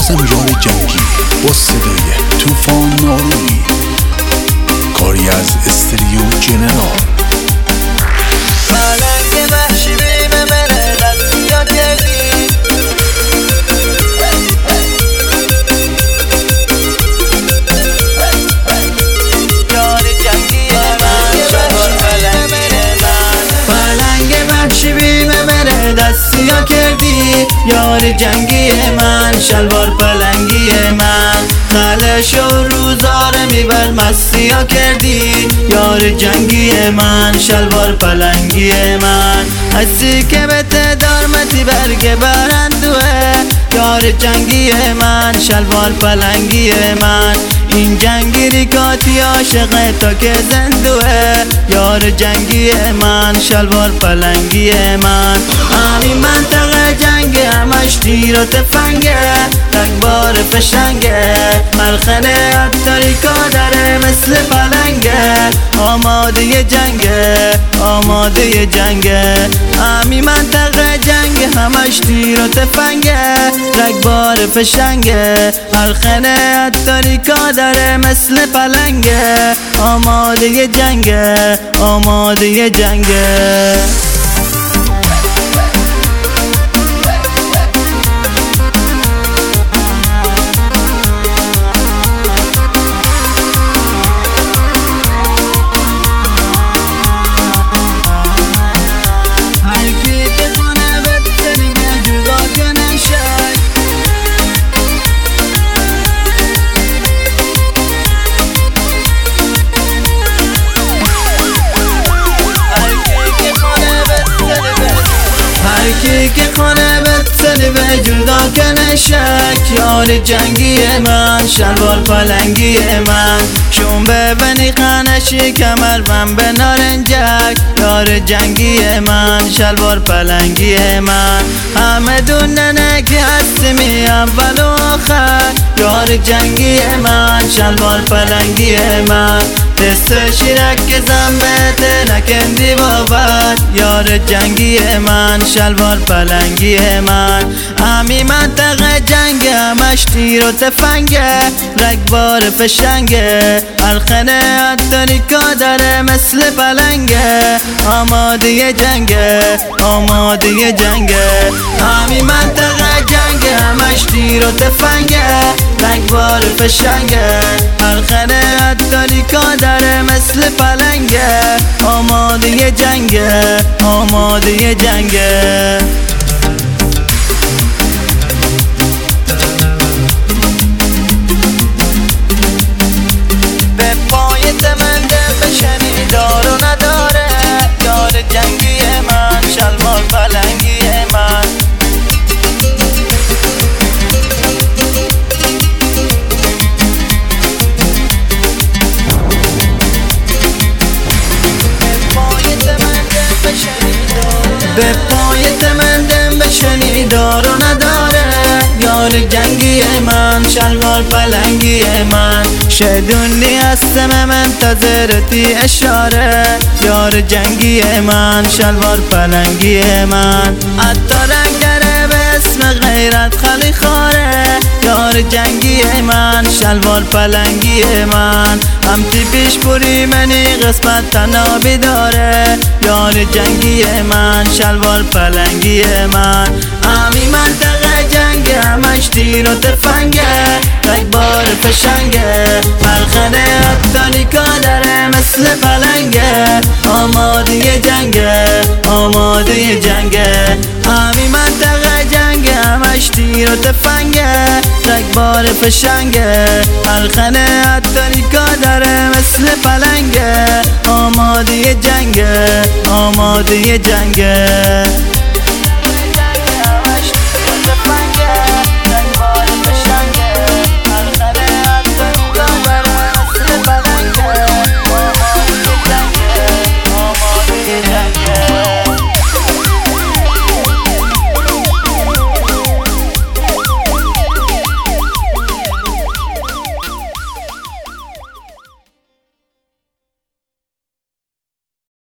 قاسم یار جنگی با صدای طوفان نارونی، کاری از استریو جنرال. پلنگ وحشی بیم منه دستیا کردی، یار جنگی من شلوار پلنگی من. پلنگ وحشی بیم منه دستیا کردی، یار جنگی من شلوار پلنگی من. خلش و روزاره میبر مستیا کردی، یار جنگی من شلوار پلنگی من. هستی که به تدارمتی برگ برندوه، یار جنگی من شلوار پلنگی من. این جنگیری کاتی عاشق تا که زندوه، یار جنگی من شلوار پلنگی من. همین منطقه جنگ همش تیر و تفنگه، رگبار فشنگه، ملخنه اتاریکا داره مثل پلنگه. آماده جنگه آماده جنگه، همین منطقه جنگ همش تیر و تفنگه، رگبار فشنگه، ملخنه اتاریکا داره مثل پلنگه. آماده جنگه آماده جنگه. که خانه بتسلی به جدا کنه شک، یار جنگی من شلوار پلنگی من. شون ببنی خانشی کمر من به نارنجک، یار جنگی من شلوار پلنگی من. همه دوننه که هستمی اول و آخر، یار جنگی من شلوار پلنگی من. دست شیرک که زنبته نکندی باور، یار جنگی من شلوار پلنگی من. همی منطقه جنگ همش تیر و تفنگه، رگبار فشنگه، الخنه اتاریکا داره مثل پلنگه. آماده جنگه آماده جنگه، همی منطقه جنگ همش تیر و تفنگه، رگبار فشنگه، الخنه اتاریکا داره مثل پلنگه. آماده جنگه آماده جنگه. به پای تمنده بشنی دار و نداره، یار جنگی من شلوار پلنگی من. به پای تمندم بشنی دار و نداره، یار جنگی من شلوار پلنگی من. شدونی هستم منتظرتی اشاره، یار جنگی من شلوار پلنگی من. حتی رنگ داره به اسم غیرت خالی خاره، یار جنگی من شلوار پلنگی من. همتی پیش بوری منی قسمت تنابی داره، یار جنگی من شلوار پلنگی من. همی منطقه جنگ همش تیر و تفنگه، رگبار فشنگه، ملخنه اتاریکا داره مثل پلنگه. آماده جنگه آماده جنگه، همی منطقه جنگ همش تیر و تفنگه، رگبار فشنگه، ملخنه اتاریکا داره مثل پلنگه. آماده جنگه آماده جنگه.